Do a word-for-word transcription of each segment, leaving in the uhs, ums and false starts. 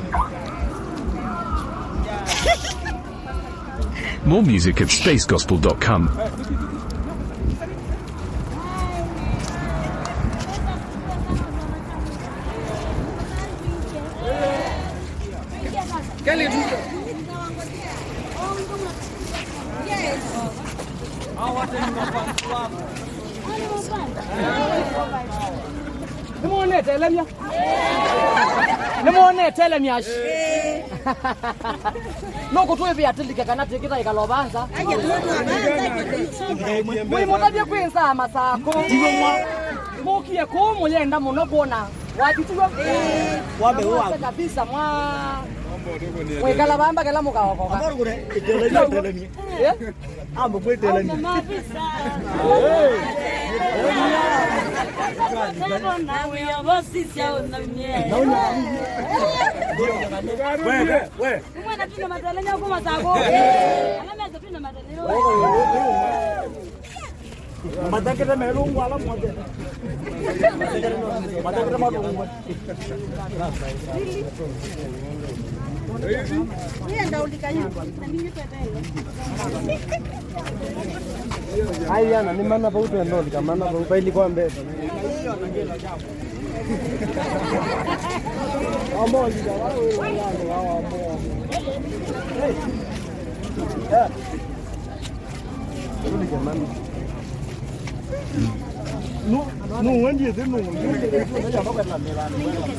More music at space gospel dot com. Nemone tell me. Nemone tell me ash. No go to be atlika kana tekita ikalobanza. Mwe motabye kwenza amasako. Mokie ko moyenda muno bona. Wabituwa wabe wa kabisa mwa we kala bamba kala mukawa kwa amaro kure itele itele ni eh ambo kwe itele ni we we mwana tuna madalenya kwa masako alama tuna madalenya madakete melungu ala moja madakete melungu ni enda ulikanya na mimi petele haya na ni maana pauto ndo likamana pauto ili kwa mbele ambo ndio wao wao ambo eh ulikamana no no wendi de no ya baba la mera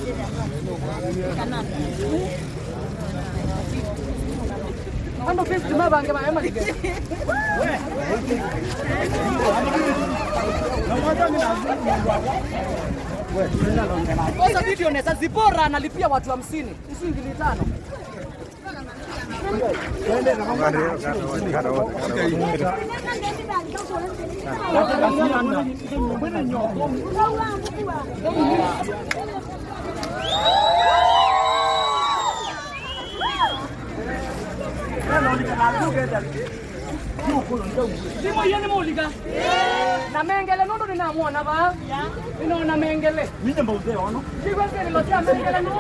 ando fifty mabanga ba ema lige Osa video nesa Zipora analipia watu hamsini shilingi tano. Twende na ngani kada wote kada Simo yene mulika. Na mengele nondo ninamuona ba? Ino na mengele. Nije mbauze ono. Siko sele lotia mengele no.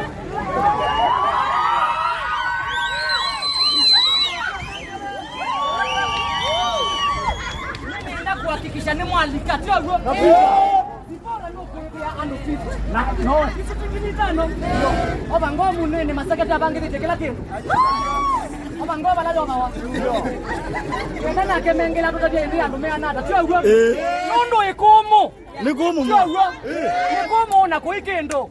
Nenda kuhakikisha ni mwalika tu huo. Zipora no kumbia ando fifty. Na no. Sisi tingilitano. Oba ngomu nene masaketa bangiri tekela kintu. Oba ngoba la doba wa. Wenda na kemengela tutaje ndia ndumea nada. Twa huo. Nondo ikomo. Nikomo. Twa huo. Nikomo na kuikendo.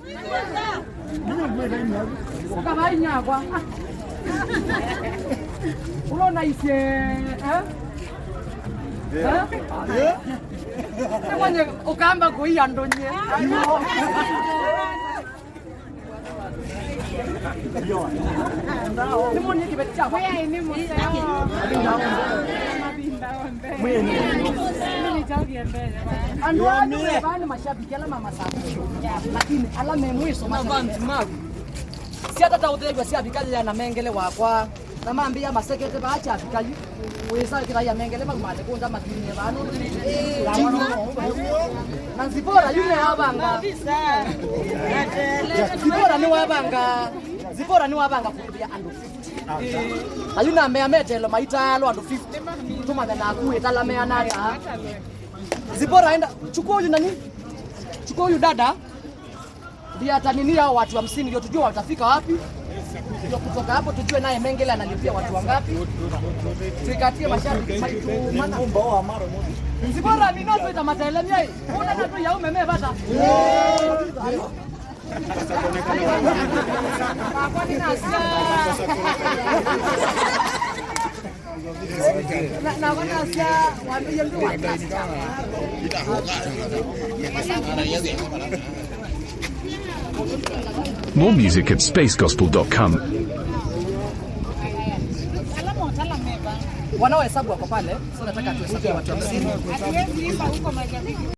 Kama inyagwa. Unaona ise eh? Eh? Eh? Mwenye ukamba kuia ndonye. Ni mwenye kibecha. Wewe ni mwenye. Mwenye. Mimi nitaogia mbele. Andoa ni bana mashabiki ala mama safi. Lakini ala memwiso mashabiki magu. Si hata taudegwa si abikaje ya na mengele wakwa. Na mambia masekete baacha abikaje. Weza kila ya mengele magumate kunda makini bano. Na Zipora yule abanga. Zipora ni wabanga. Zipora ni wabanga kumbia ando fifty. Ayuna mea metelo maitalo ando fifty. Tuma na kuwe tala mea nata. Zipora enda chukua huyu nani? Chukua huyu dada. Ndio ataninia watu hamsini ndio tujue watafika wapi. Ndio kutoka hapo tujue naye mengele analipia watu wangapi. Tuikatie masharti maitu mana bomba wa maro moja. Zipora ni nazo ita matele mjai. Una natu ya umeme bata. Kwa nini asia? Na na wana asia waambie ndio watasi. More music at space gospel dot com. Wanaohesabu wako pale, sio nataka tuhesabu watu hamsini.